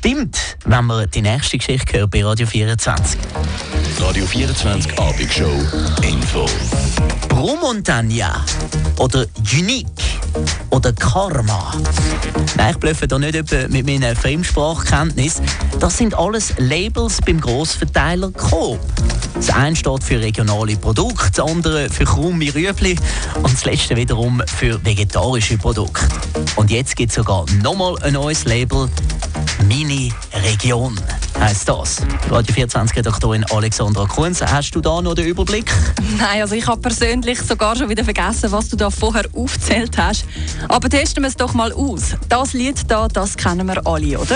stimmt, wenn man die nächste Geschichte hört bei Radio 24. Radio 24 Abendshow Info. Bromontagna oder Unique oder Karma. Nein, ich blöffe da nicht etwa mit meinen Fremdsprachkenntnissen. Das sind alles Labels beim Grossverteiler Coop. Das eine steht für regionale Produkte, das andere für krumme Rüebli und das letzte wiederum für vegetarische Produkte. Und jetzt gibt es sogar nochmal ein neues Label. Mini-Region heisst das. Radio 24-Redaktorin Alexandra Kunz, hast du da noch den Überblick? Nein, also ich habe persönlich sogar schon wieder vergessen, was du da vorher aufgezählt hast. Aber testen wir es doch mal aus. Das Lied da, das kennen wir alle, oder?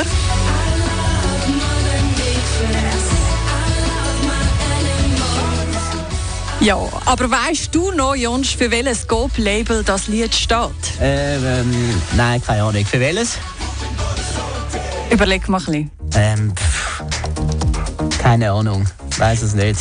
Ja, aber weißt du noch, Jonsch, für welches Scope-Label das Lied steht? Nein, keine Ahnung. Für welches? Überleg mal ein bisschen. Keine Ahnung. Ich weiss es nicht.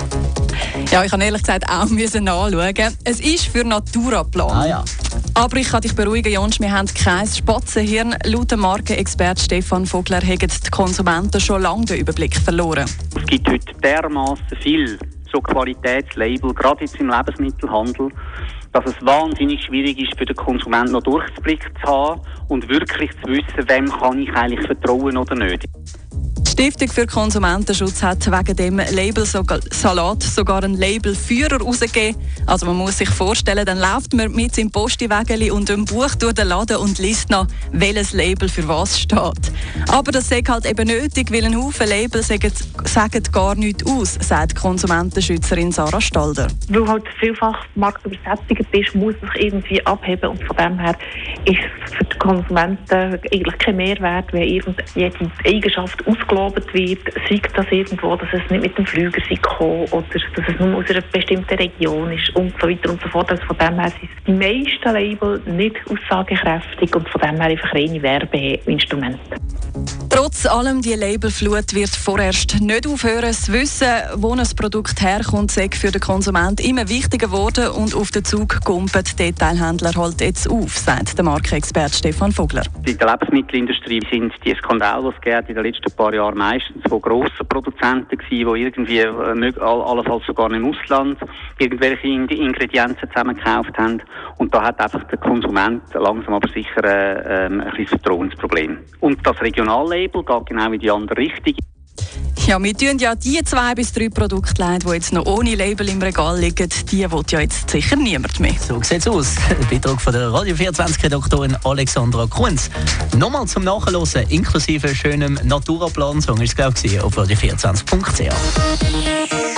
Ja, ich habe ehrlich gesagt auch nachschauen. Es ist für Naturaplan. Ah ja. Aber ich kann dich beruhigen, Jonsch, wir haben kein Spatzenhirn. Laut dem Markenexperte Stefan Vogler haben die Konsumenten schon lange den Überblick verloren. Es gibt heute dermassen viel so Qualitätslabel, gerade jetzt im Lebensmittelhandel, dass es wahnsinnig schwierig ist, für den Konsumenten noch Durchblick zu haben und wirklich zu wissen, wem kann ich eigentlich vertrauen oder nicht. Die Stiftung für Konsumentenschutz hat wegen dem Label Salat sogar einen Labelführer herausgegeben. Also man muss sich vorstellen, dann läuft man mit seinem Postiwägeli und einem Buch durch den Laden und liest nach, welches Label für was steht. Aber das ist halt eben nötig, weil ein Haufen Label sagen gar nichts aus, sagt Konsumentenschützerin Sarah Stalder. Weil halt vielfach marktübersättigt ist, muss es sich irgendwie abheben und von dem her ist es für die Konsumenten eigentlich kein Mehrwert, wenn jede Eigenschaft ausgelobt wird, sei das irgendwo, dass es nicht mit dem Flüger gekommen oder dass es nur aus einer bestimmten Region ist und so weiter und so fort. Also von dem her sind die meisten Label nicht aussagekräftig und von dem her einfach reine Werbeinstrumente. Trotz allem, die Labelflut wird vorerst nicht aufhören. Das Wissen, wo ein Produkt herkommt, sei für den Konsumenten immer wichtiger geworden und auf den Zug kumpeln die Detailhändler halt jetzt auf, sagt der Markenexperte Stefan Vogler. In der Lebensmittelindustrie sind die Skandale, die es in den letzten paar Jahren meistens von grossen Produzenten gewesen, die irgendwie allenfalls sogar im Ausland irgendwelche Ingredienzen zusammengekauft haben. Und da hat einfach der Konsument langsam aber sicher ein kleines Vertrauensproblem. Und das Regionallabel geht genau in die andere Richtung. Ja, wir tun ja die 2 bis 3 Produkte leid, die jetzt noch ohne Label im Regal liegen, die will ja jetzt sicher niemand mehr. So sieht es aus. Der Beitrag von der Radio 24-Redaktorin Alexandra Kunz. Nochmal zum Nachhören, inklusive schönem Naturaplan-Song, ist es glaube ich auf radio24.ch.